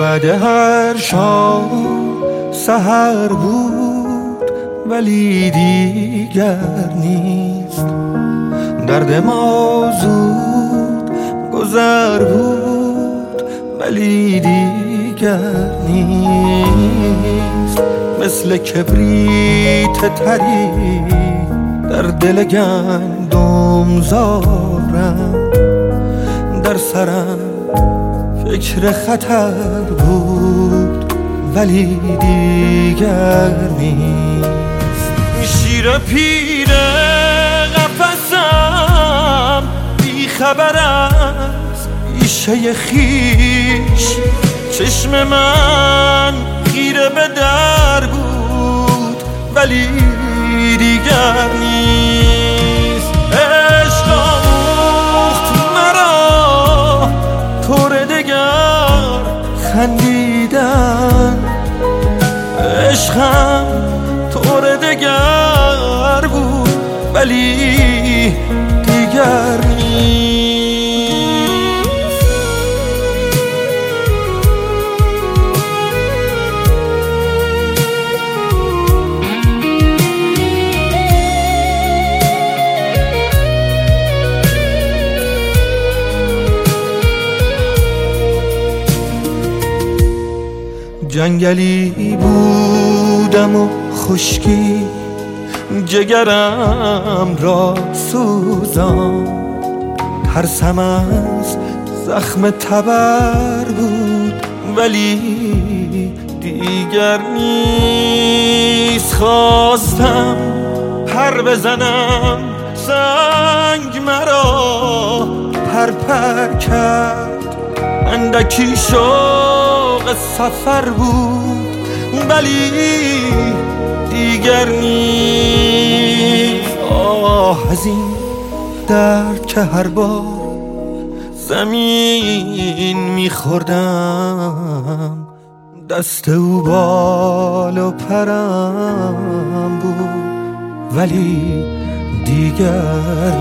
بعد هر شام سحر بود ولی دیگر نیست. درد ما زود گذر بود ولی دیگر نیست. مثل کبریت تری در دل گندم زارم، در سرم فکر خطر بود ولی دیگر نیست. شیر پیر قفسم بی خبر از بیشه خیش، چشم من خیره به در بود ولی دیگر نیست. عشق آموخت مرا طور دگر خندیدن، عشقم طور دگر بود ولی دیگر نیست. جنگلی بودم و خشکی جگرم را سوزان، ترسم از زخم تبر بود ولی دیگر نیست. خواستم پر بزنم سنگ مرا پر کرد، اندکی شوق سفر بود ولی دیگر نیست. آه از این درد که هر بار زمین میخوردم، دست او بال و پرم بود ولی دیگر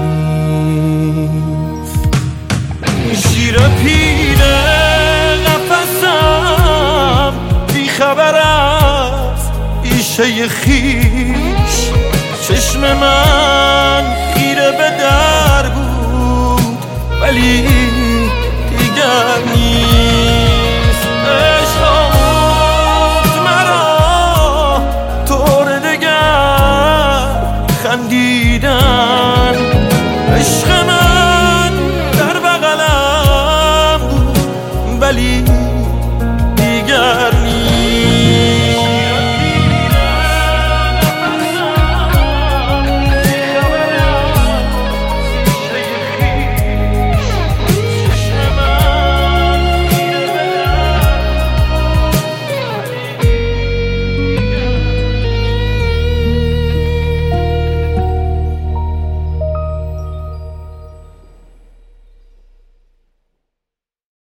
نیست. شیر پیر قفسم بی خبر از بیشه خیش، چشم من خیره به در بود ولی دیگر نیست. عشق آموخت مرا طور دگر خندیدن،